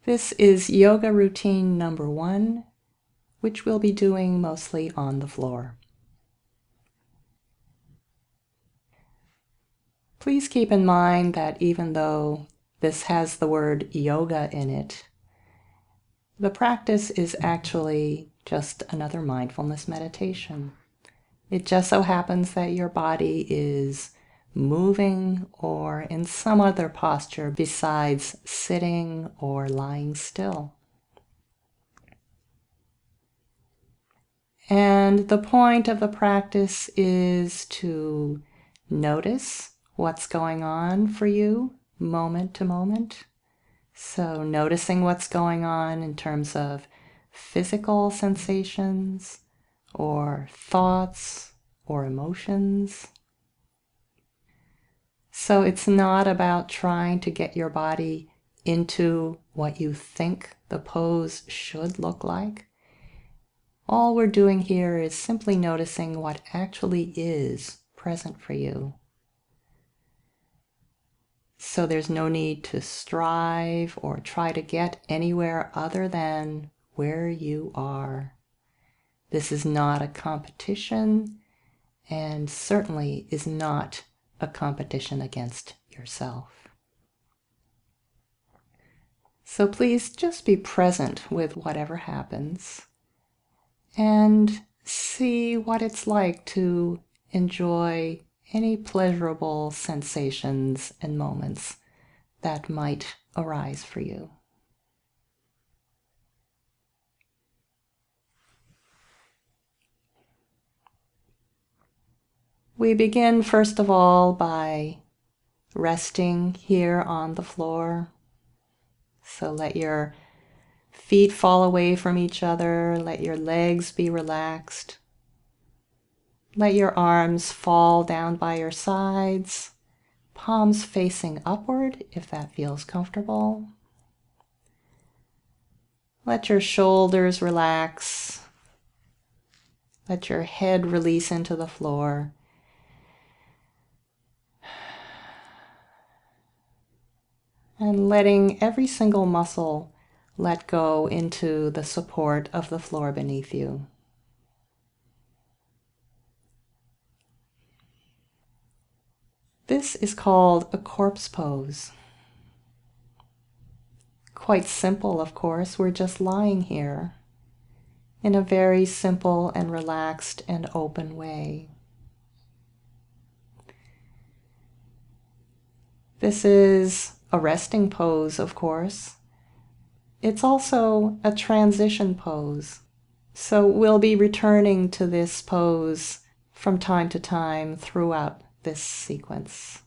This is yoga routine number 1, which we'll be doing mostly on the floor. Please keep in mind that even though this has the word yoga in it, the practice is actually just another mindfulness meditation. It just so happens that your body is moving or in some other posture besides sitting or lying still. And the point of the practice is to notice what's going on for you moment to moment. So noticing what's going on in terms of physical sensations or thoughts or emotions. So it's not about trying to get your body into what you think the pose should look like. All we're doing here is simply noticing what actually is present for you. So there's no need to strive or try to get anywhere other than where you are. This is not a competition, and certainly is not a competition against yourself. So please just be present with whatever happens and see what it's like to enjoy any pleasurable sensations and moments that might arise for you. We begin first of all by resting here on the floor. So let your feet fall away from each other, let your legs be relaxed. Let your arms fall down by your sides, palms facing upward if that feels comfortable. Let your shoulders relax. Let your head release into the floor. And letting every single muscle let go into the support of the floor beneath you. This is called a corpse pose. Quite simple, of course. We're just lying here in a very simple and relaxed and open way. This is a resting pose, of course. It's also a transition pose. So we'll be returning to this pose from time to time throughout this sequence.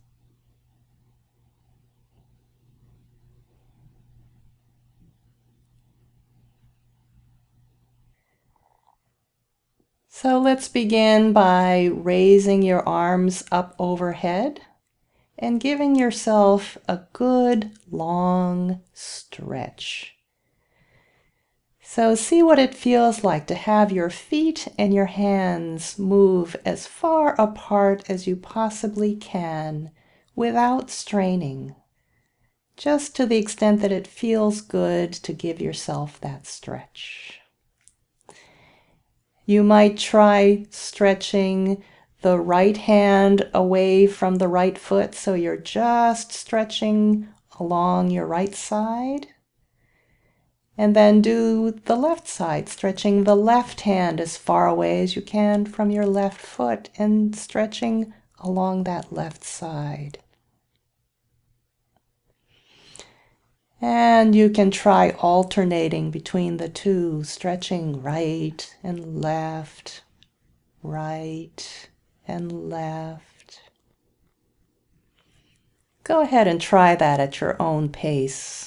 So let's begin by raising your arms up overhead and giving yourself a good long stretch. So see what it feels like to have your feet and your hands move as far apart as you possibly can without straining, just to the extent that it feels good to give yourself that stretch. You might try stretching the right hand away from the right foot, so you're just stretching along your right side. And then do the left side, stretching the left hand as far away as you can from your left foot and stretching along that left side. And you can try alternating between the two, stretching right and left, right and left. Go ahead and try that at your own pace.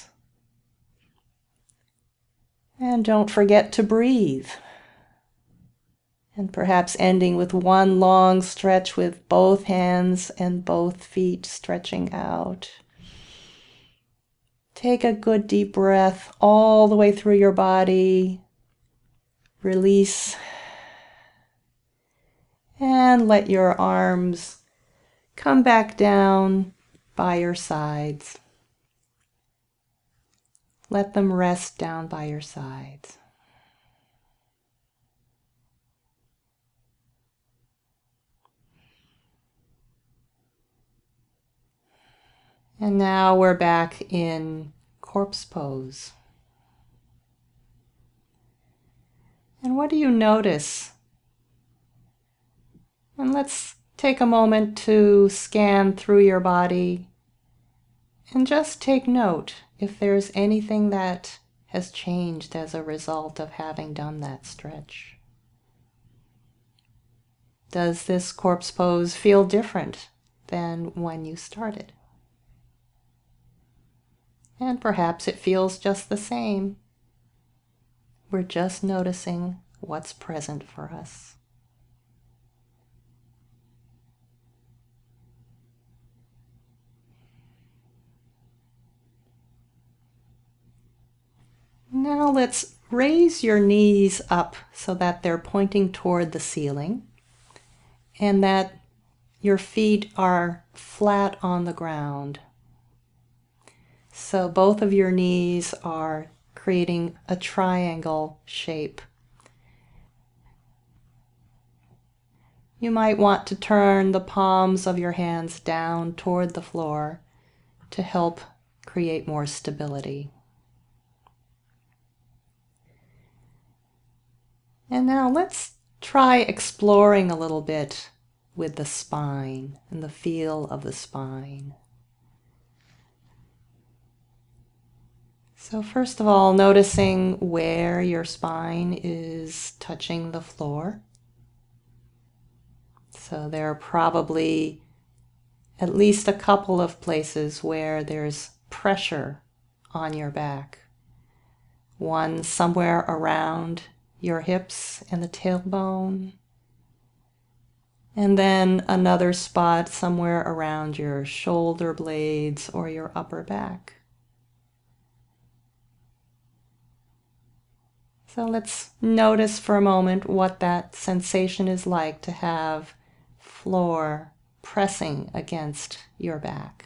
And don't forget to breathe. And perhaps ending with one long stretch with both hands and both feet stretching out. Take a good deep breath all the way through your body. Release. And let your arms come back down by your sides. Let them rest down by your sides. And now we're back in corpse pose. And what do you notice? And let's take a moment to scan through your body and just take note if there's anything that has changed as a result of having done that stretch. Does this corpse pose feel different than when you started? And perhaps it feels just the same. We're just noticing what's present for us. Now let's raise your knees up so that they're pointing toward the ceiling and that your feet are flat on the ground. So both of your knees are creating a triangle shape. You might want to turn the palms of your hands down toward the floor to help create more stability. And now let's try exploring a little bit with the spine and the feel of the spine. So first of all, noticing where your spine is touching the floor. So there are probably at least a couple of places where there's pressure on your back. One somewhere around your hips and the tailbone. And then another spot somewhere around your shoulder blades or your upper back. So let's notice for a moment what that sensation is like to have floor pressing against your back.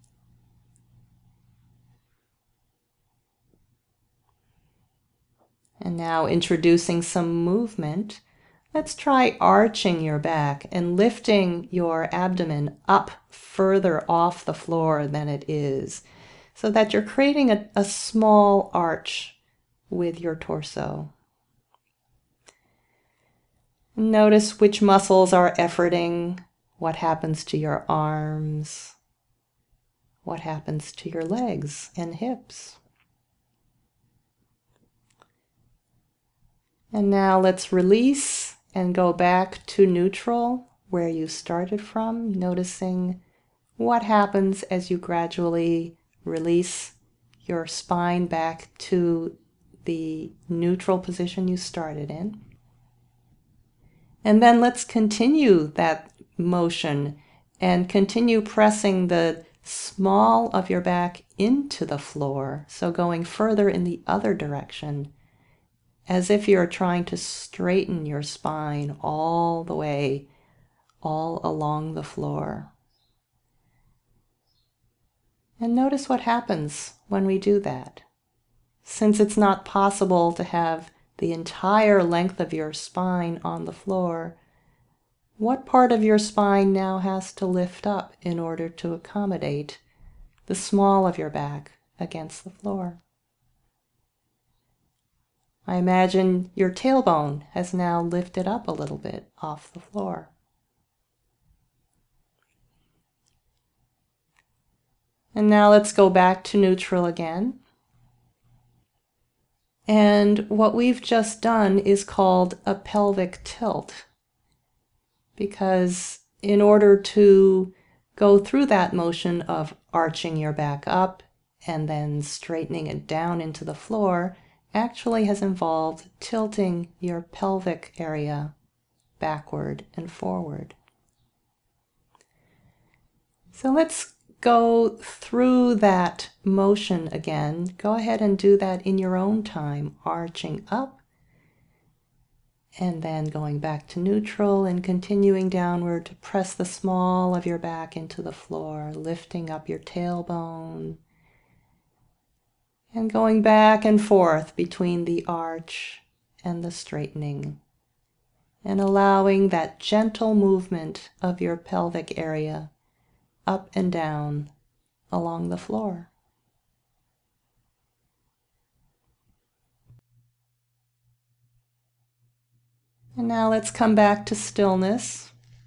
And now introducing some movement, let's try arching your back and lifting your abdomen up further off the floor than it is, so that you're creating a small arch with your torso. Notice which muscles are efforting, what happens to your arms, what happens to your legs and hips. And now let's release and go back to neutral, where you started from, noticing what happens as you gradually release your spine back to the neutral position you started in. And then let's continue that motion and continue pressing the small of your back into the floor, so going further in the other direction, as if you're trying to straighten your spine all the way, all along the floor. And notice what happens when we do that. Since it's not possible to have the entire length of your spine on the floor, what part of your spine now has to lift up in order to accommodate the small of your back against the floor? I imagine your tailbone has now lifted up a little bit off the floor. And now let's go back to neutral again. And what we've just done is called a pelvic tilt, because in order to go through that motion of arching your back up and then straightening it down into the floor actually has involved tilting your pelvic area backward and forward. So let's go through that motion again. Go ahead and do that in your own time, arching up and then going back to neutral and continuing downward to press the small of your back into the floor, lifting up your tailbone And going back and forth between the arch and the straightening, and allowing that gentle movement of your pelvic area up and down along the floor. And now let's come back to stillness.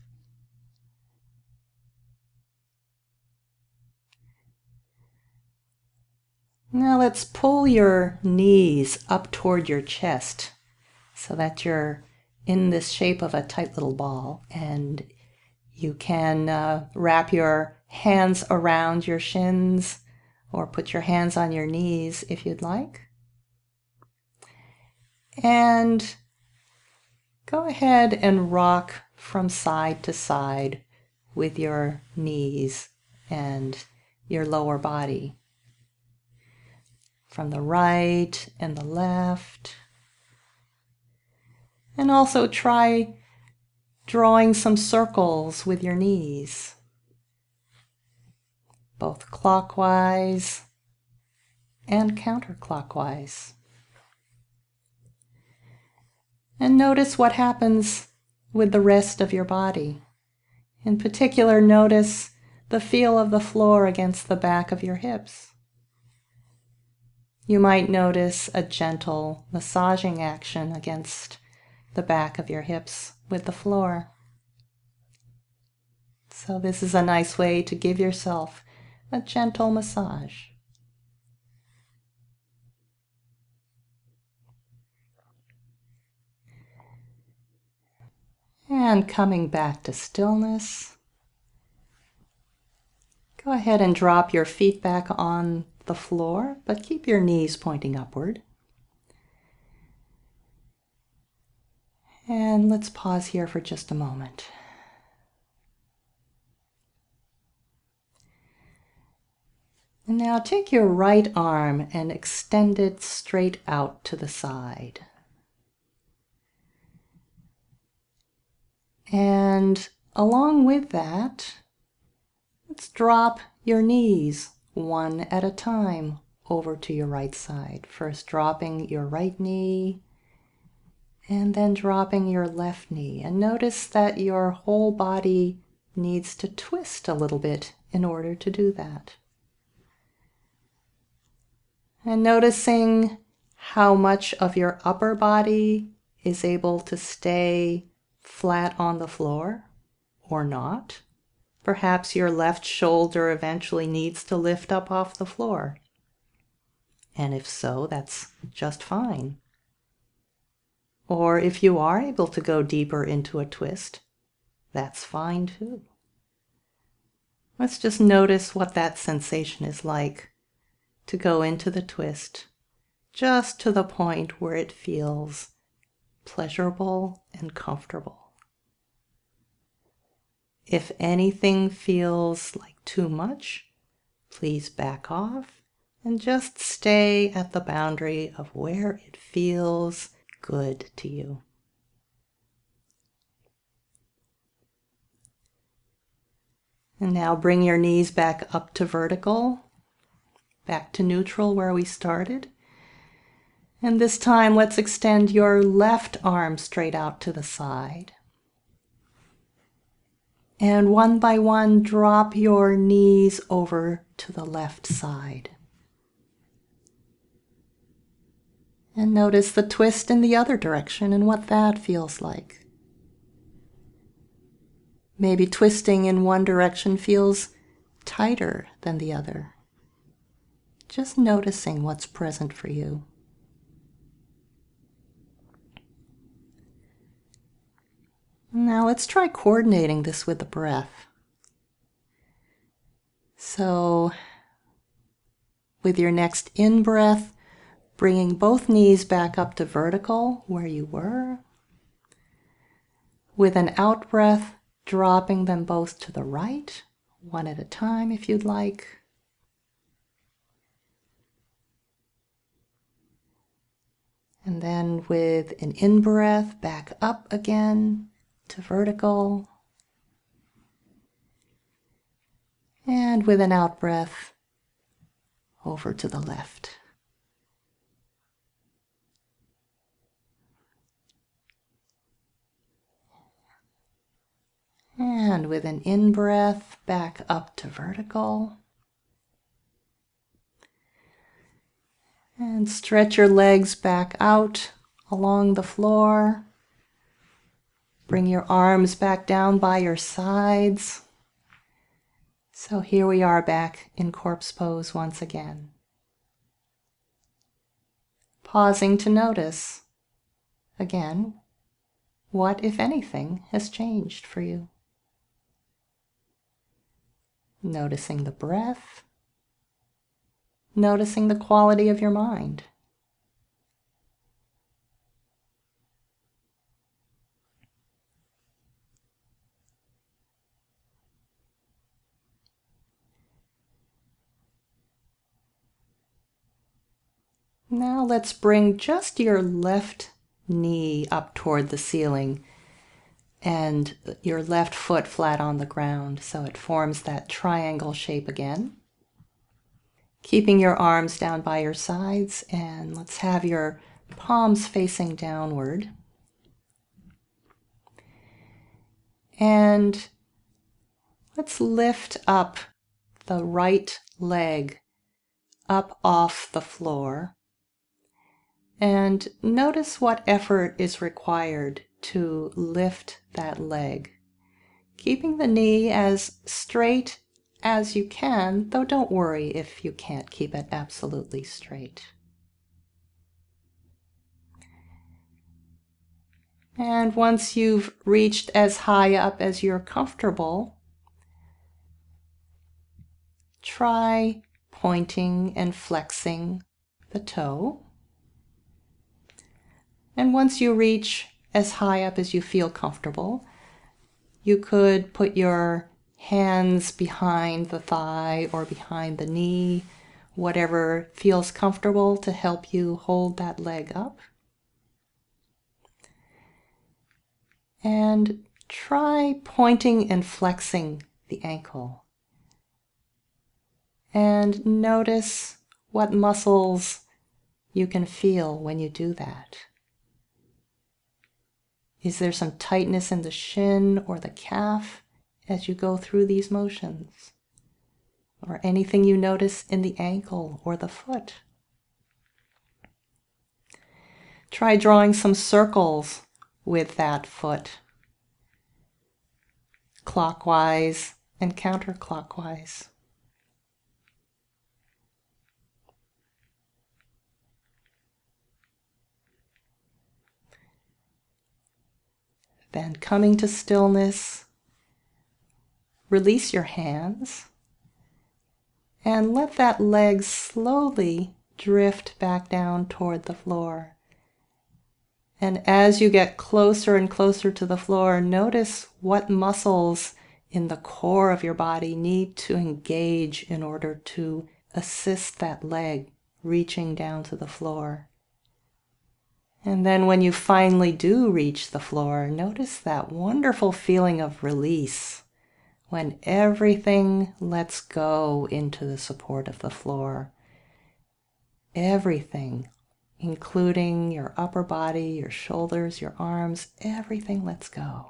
Now let's pull your knees up toward your chest so that you're in this shape of a tight little ball, and you can wrap your hands around your shins or put your hands on your knees if you'd like. And go ahead and rock from side to side with your knees and your lower body. From the right and the left. And also try drawing some circles with your knees, both clockwise and counterclockwise. And notice what happens with the rest of your body. In particular, notice the feel of the floor against the back of your hips. You might notice a gentle massaging action against the back of your hips with the floor. So this is a nice way to give yourself a gentle massage. And coming back to stillness, go ahead and drop your feet back on the floor, but keep your knees pointing upward. And let's pause here for just a moment. And now take your right arm and extend it straight out to the side. And along with that, let's drop your knees one at a time over to your right side. First dropping your right knee and then dropping your left knee. And notice that your whole body needs to twist a little bit in order to do that. And noticing how much of your upper body is able to stay flat on the floor or not. Perhaps your left shoulder eventually needs to lift up off the floor. And if so, that's just fine. Or if you are able to go deeper into a twist, that's fine too. Let's just notice what that sensation is like to go into the twist, just to the point where it feels pleasurable and comfortable. If anything feels like too much, please back off and just stay at the boundary of where it feels good to you. And now bring your knees back up to vertical, back to neutral where we started. And this time, let's extend your left arm straight out to the side. And one by one, drop your knees over to the left side. And notice the twist in the other direction and what that feels like. Maybe twisting in one direction feels tighter than the other. Just noticing what's present for you. Now let's try coordinating this with the breath. So with your next in-breath, bringing both knees back up to vertical where you were. With an out-breath, dropping them both to the right, one at a time if you'd like. And then with an in-breath, back up again to vertical. And with an out-breath, over to the left. And with an in-breath, back up to vertical. And stretch your legs back out along the floor. Bring your arms back down by your sides. So here we are back in corpse pose once again. Pausing to notice, again, what, if anything, has changed for you. Noticing the breath, noticing the quality of your mind. Now let's bring just your left knee up toward the ceiling and your left foot flat on the ground so it forms that triangle shape again. Keeping your arms down by your sides, and let's have your palms facing downward. And let's lift up the right leg up off the floor. And notice what effort is required to lift that leg. Keeping the knee as straight as you can, though don't worry if you can't keep it absolutely straight. And once you've reached as high up as you're comfortable, try pointing and flexing the toe. And once you reach as high up as you feel comfortable, you could put your hands behind the thigh or behind the knee, whatever feels comfortable to help you hold that leg up. And try pointing and flexing the ankle. And notice what muscles you can feel when you do that. Is there some tightness in the shin or the calf as you go through these motions? Or anything you notice in the ankle or the foot? Try drawing some circles with that foot, clockwise and counterclockwise. Then coming to stillness, release your hands and let that leg slowly drift back down toward the floor. And as you get closer and closer to the floor, notice what muscles in the core of your body need to engage in order to assist that leg reaching down to the floor. And then when you finally do reach the floor, notice that wonderful feeling of release when everything lets go into the support of the floor. Everything, including your upper body, your shoulders, your arms, everything lets go.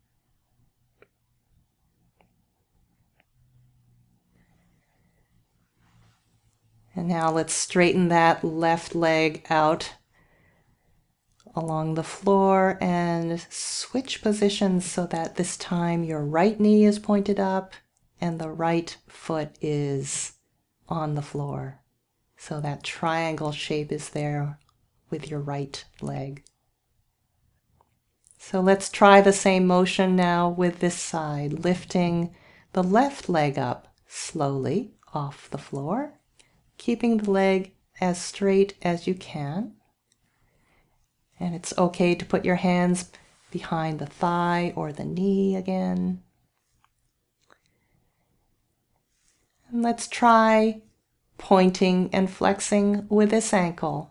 And now let's straighten that left leg out along the floor and switch positions so that this time your right knee is pointed up and the right foot is on the floor. So that triangle shape is there with your right leg. So let's try the same motion now with this side, lifting the left leg up slowly off the floor, keeping the leg as straight as you can. And it's okay to put your hands behind the thigh or the knee again. And let's try pointing and flexing with this ankle.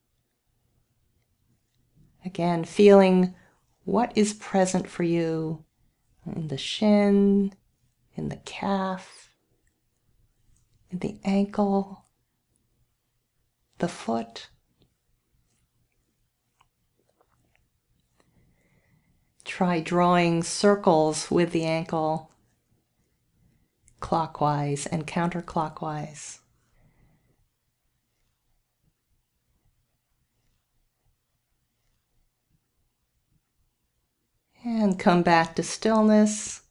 Again, feeling what is present for you in the shin, in the calf, in the ankle, the foot. Try drawing circles with the ankle, clockwise and counterclockwise. And come back to stillness.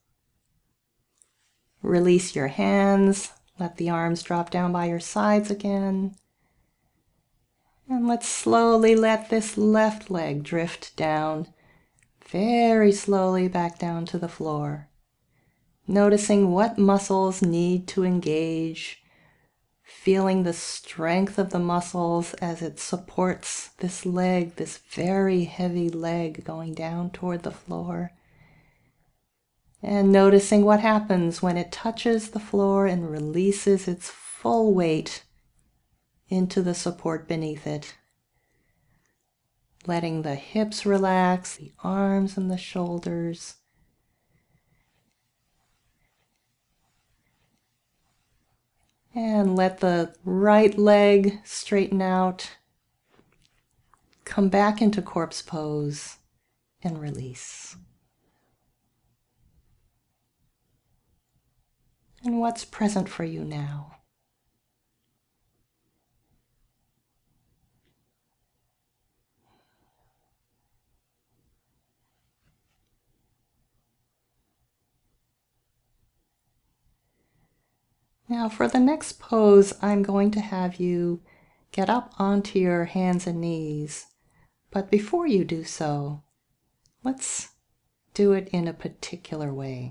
Release your hands. Let the arms drop down by your sides again. And let's slowly let this left leg drift down, very slowly back down to the floor. Noticing what muscles need to engage, feeling the strength of the muscles as it supports this leg, this very heavy leg going down toward the floor. And noticing what happens when it touches the floor and releases its full weight into the support beneath it. Letting the hips relax, the arms and the shoulders. And let the right leg straighten out. Come back into corpse pose and release. And what's present for you now? Now for the next pose, I'm going to have you get up onto your hands and knees. But before you do so, let's do it in a particular way.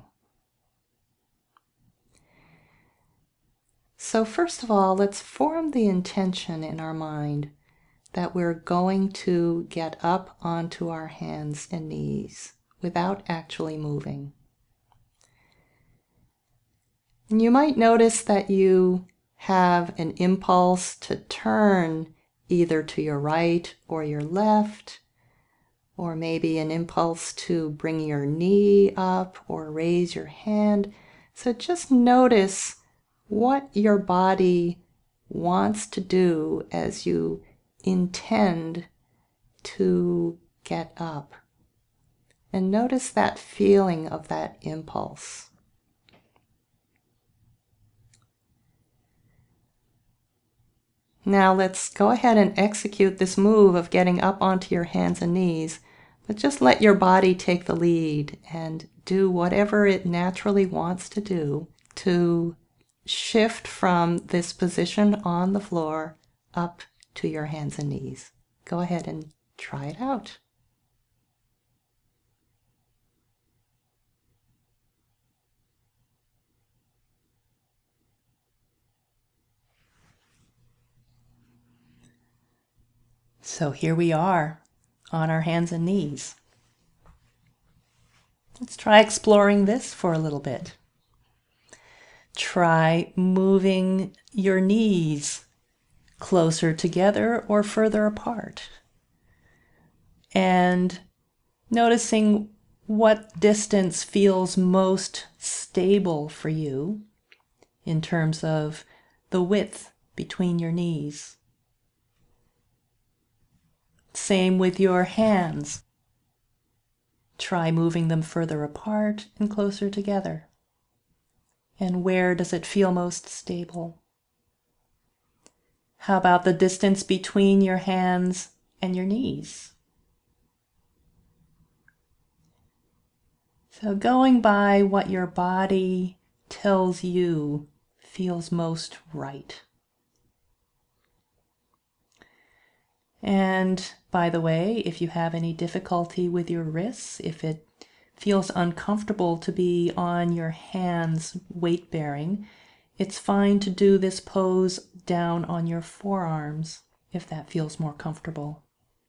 So first of all, let's form the intention in our mind that we're going to get up onto our hands and knees without actually moving. And you might notice that you have an impulse to turn either to your right or your left, or maybe an impulse to bring your knee up or raise your hand. So just notice what your body wants to do as you intend to get up. And notice that feeling of that impulse. Now let's go ahead and execute this move of getting up onto your hands and knees, but just let your body take the lead and do whatever it naturally wants to do to shift from this position on the floor up to your hands and knees. Go ahead and try it out. So here we are on our hands and knees. Let's try exploring this for a little bit. Try moving your knees closer together or further apart. And noticing what distance feels most stable for you in terms of the width between your knees. Same with your hands. Try moving them further apart and closer together. And where does it feel most stable? How about the distance between your hands and your knees? So going by what your body tells you feels most right. And by the way, if you have any difficulty with your wrists, if it feels uncomfortable to be on your hands weight bearing, it's fine to do this pose down on your forearms if that feels more comfortable.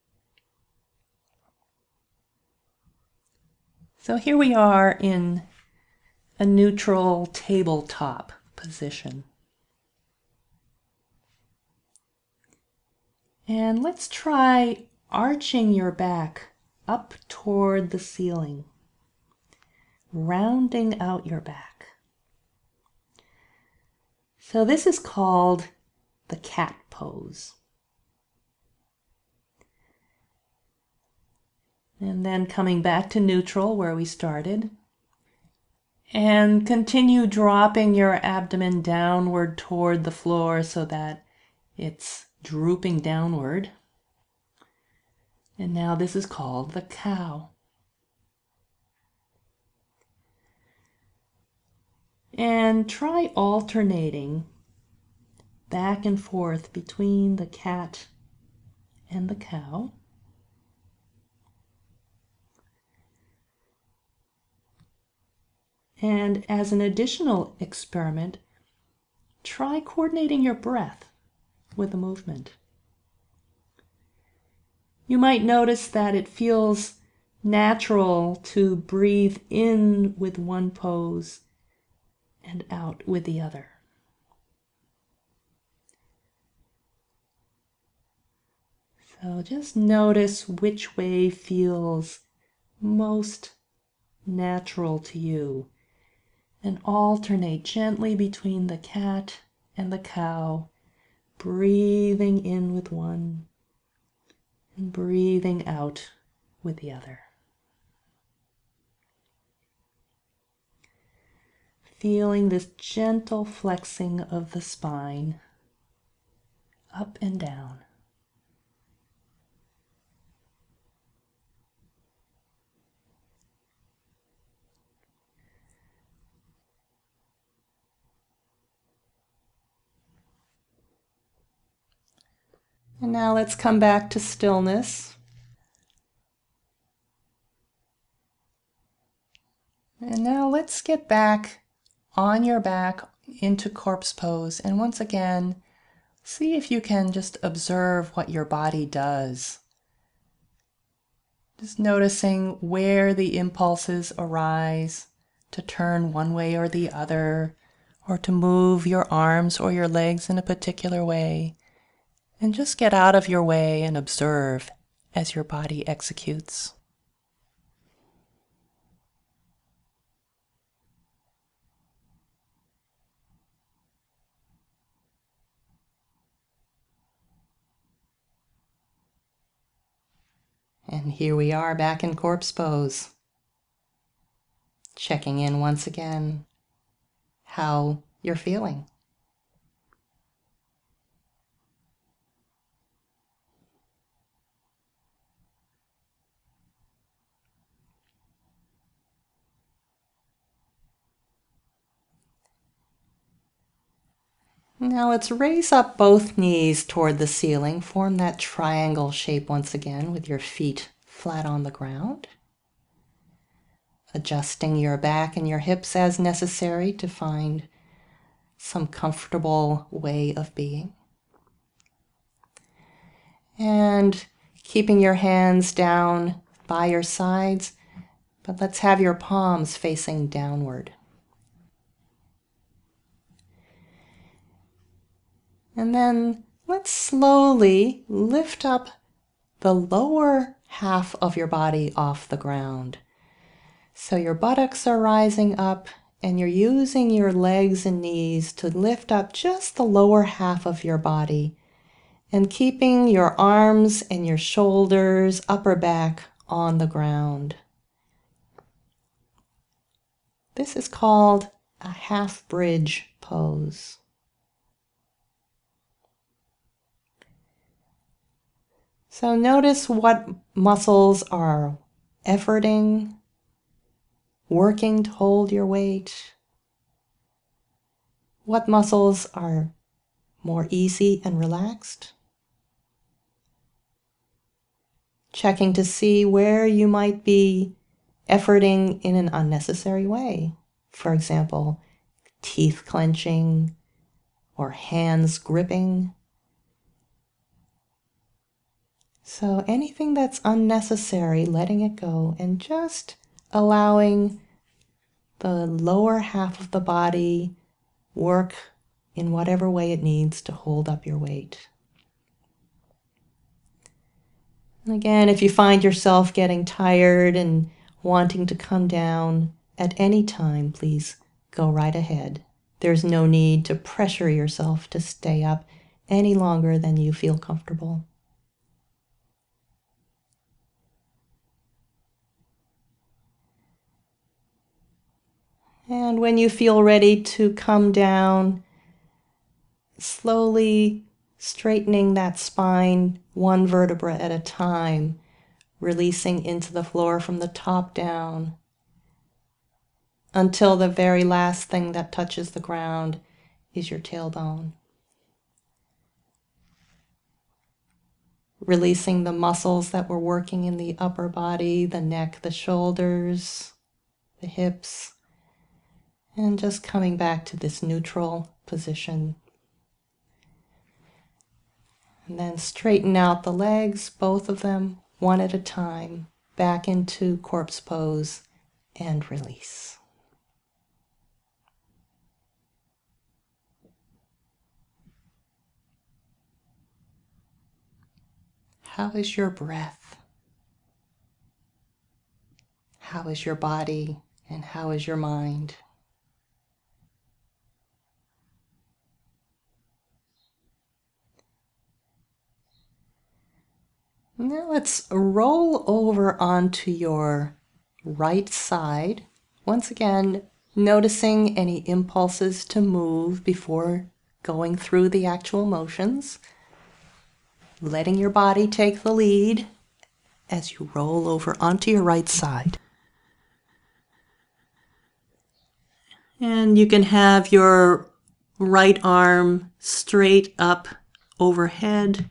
So here we are in a neutral tabletop position. And let's try arching your back up toward the ceiling, rounding out your back. So this is called the cat pose. And then coming back to neutral where we started. And continue dropping your abdomen downward toward the floor so that it's drooping downward. And now this is called the cow. And try alternating back and forth between the cat and the cow. And as an additional experiment, try coordinating your breath with the movement. You might notice that it feels natural to breathe in with one pose and out with the other. So just notice which way feels most natural to you, and alternate gently between the cat and the cow, breathing in with one and breathing out with the other. Feeling this gentle flexing of the spine up and down. And now let's come back to stillness. And now let's get back on your back into corpse pose. And once again, see if you can just observe what your body does. Just noticing where the impulses arise to turn one way or the other, or to move your arms or your legs in a particular way. And just get out of your way and observe as your body executes. And here we are back in corpse pose. Checking in once again how you're feeling. Now let's raise up both knees toward the ceiling. Form that triangle shape once again with your feet flat on the ground. Adjusting your back and your hips as necessary to find some comfortable way of being. And keeping your hands down by your sides, but let's have your palms facing downward. And then let's slowly lift up the lower half of your body off the ground. So your buttocks are rising up and you're using your legs and knees to lift up just the lower half of your body and keeping your arms and your shoulders, upper back on the ground. This is called a half bridge pose. So notice what muscles are efforting, working to hold your weight. What muscles are more easy and relaxed. Checking to see where you might be efforting in an unnecessary way. For example, teeth clenching or hands gripping. So anything that's unnecessary, letting it go and just allowing the lower half of the body work in whatever way it needs to hold up your weight. And again, if you find yourself getting tired and wanting to come down at any time, please go right ahead. There's no need to pressure yourself to stay up any longer than you feel comfortable. And when you feel ready to come down, slowly straightening that spine one vertebra at a time, releasing into the floor from the top down until the very last thing that touches the ground is your tailbone. Releasing the muscles that were working in the upper body, the neck, the shoulders, the hips, and just coming back to this neutral position. And then straighten out the legs, both of them, one at a time, back into corpse pose and release. How is your breath? How is your body? And how is your mind? Now let's roll over onto your right side. Once again, noticing any impulses to move before going through the actual motions. Letting your body take the lead as you roll over onto your right side. And you can have your right arm straight up overhead.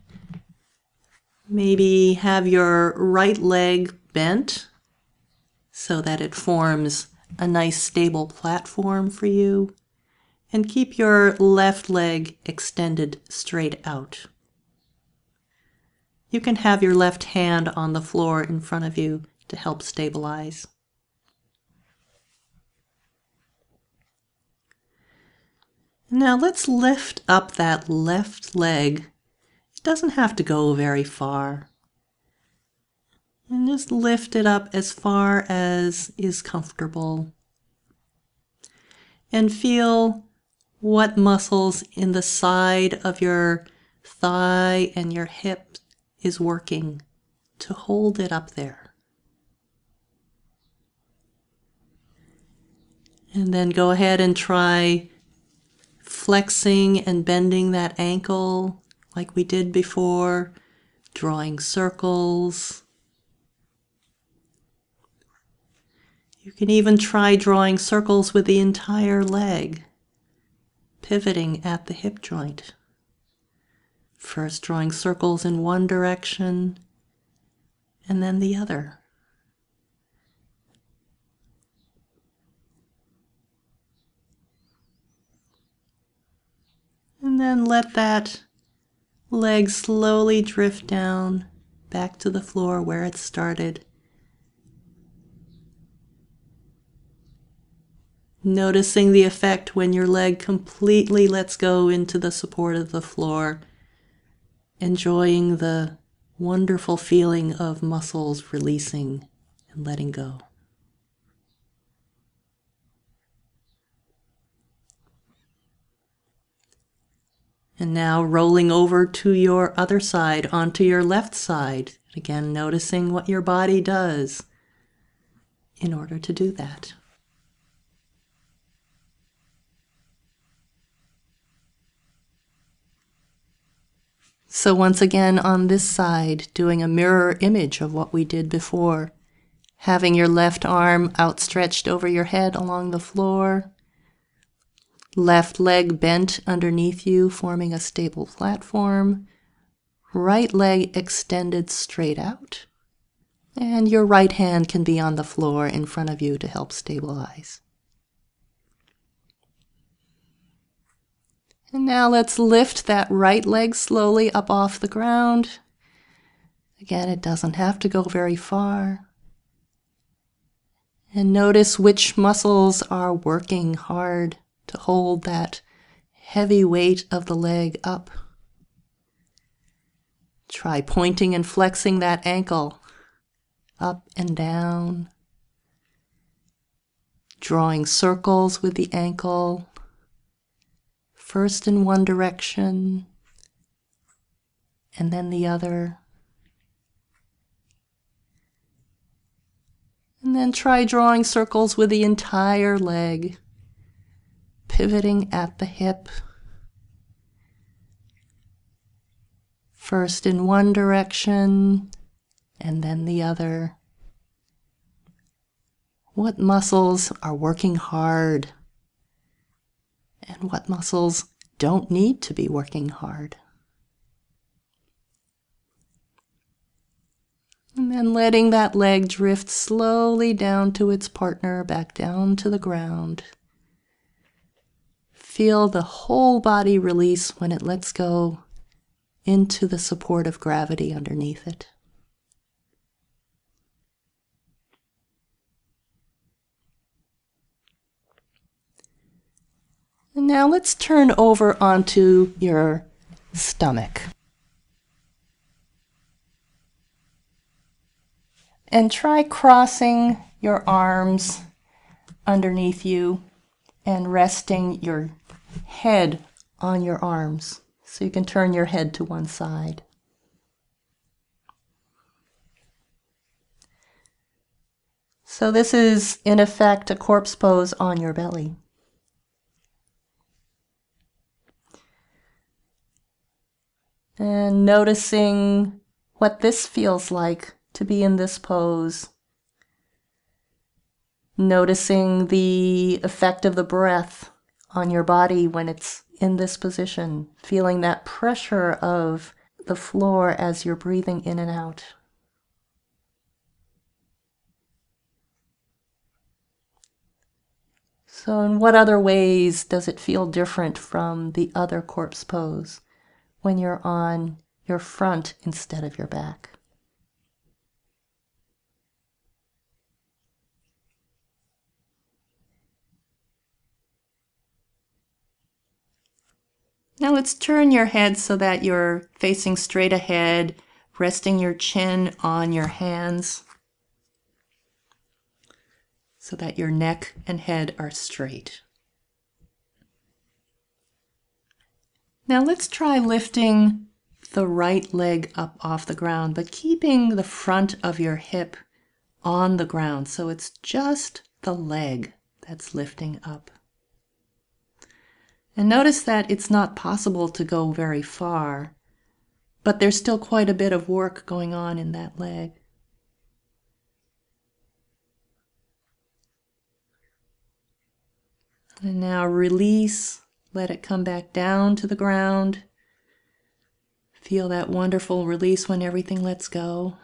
Maybe have your right leg bent so that it forms a nice stable platform for you. And keep your left leg extended straight out. You can have your left hand on the floor in front of you to help stabilize. Now let's lift up that left leg. It doesn't have to go very far. And just lift it up as far as is comfortable. And feel what muscles in the side of your thigh and your hip is working to hold it up there. And then go ahead and try flexing and bending that ankle like we did before, drawing circles. You can even try drawing circles with the entire leg, pivoting at the hip joint. First drawing circles in one direction and then the other. And then let that leg slowly drift down back to the floor where it started. Noticing the effect when your leg completely lets go into the support of the floor. Enjoying the wonderful feeling of muscles releasing and letting go. And now rolling over to your other side, onto your left side. Again, noticing what your body does in order to do that. So once again on this side, doing a mirror image of what we did before. Having your left arm outstretched over your head along the floor. Left leg bent underneath you, forming a stable platform. Right leg extended straight out. And your right hand can be on the floor in front of you to help stabilize. And now let's lift that right leg slowly up off the ground. Again, it doesn't have to go very far. And notice which muscles are working hard to hold that heavy weight of the leg up. Try pointing and flexing that ankle up and down. Drawing circles with the ankle. First in one direction, and then the other. And then try drawing circles with the entire leg, pivoting at the hip. First in one direction and then the other. What muscles are working hard and what muscles don't need to be working hard? And then letting that leg drift slowly down to its partner, back down to the ground. Feel the whole body release when it lets go into the support of gravity underneath it. And now let's turn over onto your stomach. And try crossing your arms underneath you and resting your head on your arms so you can turn your head to one side. So this is in effect a corpse pose on your belly. And noticing what this feels like to be in this pose. Noticing the effect of the breath on your body when it's in this position. Feeling that pressure of the floor as you're breathing in and out. So in what other ways does it feel different from the other corpse pose when you're on your front instead of your back? Now let's turn your head so that you're facing straight ahead, resting your chin on your hands so that your neck and head are straight. Now let's try lifting the right leg up off the ground, but keeping the front of your hip on the ground, so it's just the leg that's lifting up. And notice that it's not possible to go very far, but there's still quite a bit of work going on in that leg. And now release, let it come back down to the ground. Feel that wonderful release when everything lets go.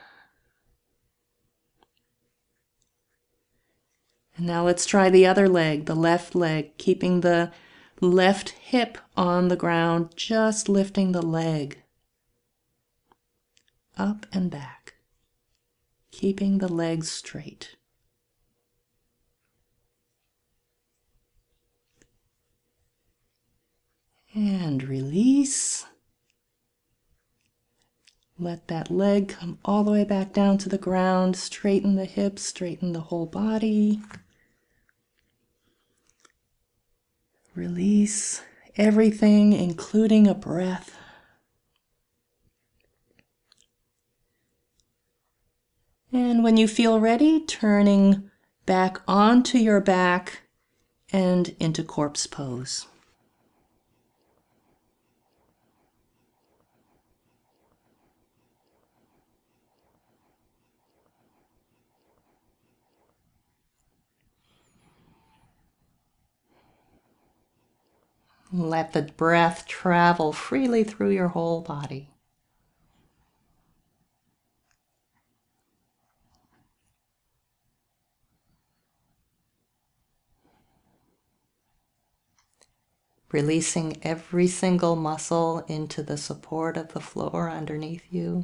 And now let's try the other leg, the left leg, keeping the left hip on the ground, just lifting the leg up and back, keeping the legs straight. And release. Let that leg come all the way back down to the ground, straighten the hips, straighten the whole body. Release everything, including a breath. And when you feel ready, turning back onto your back and into corpse pose. Let the breath travel freely through your whole body. Releasing every single muscle into the support of the floor underneath you.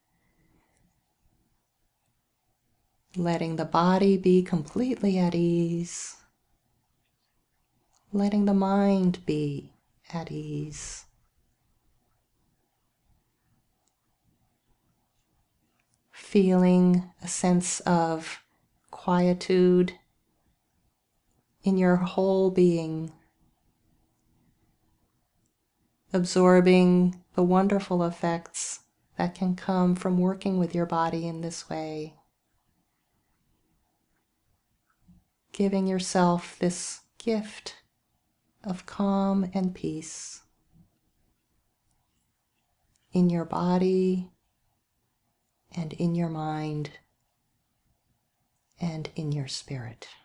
Letting the body be completely at ease. Letting the mind be at ease. Feeling a sense of quietude in your whole being. Absorbing the wonderful effects that can come from working with your body in this way. Giving yourself this gift of calm and peace in your body and in your mind and in your spirit.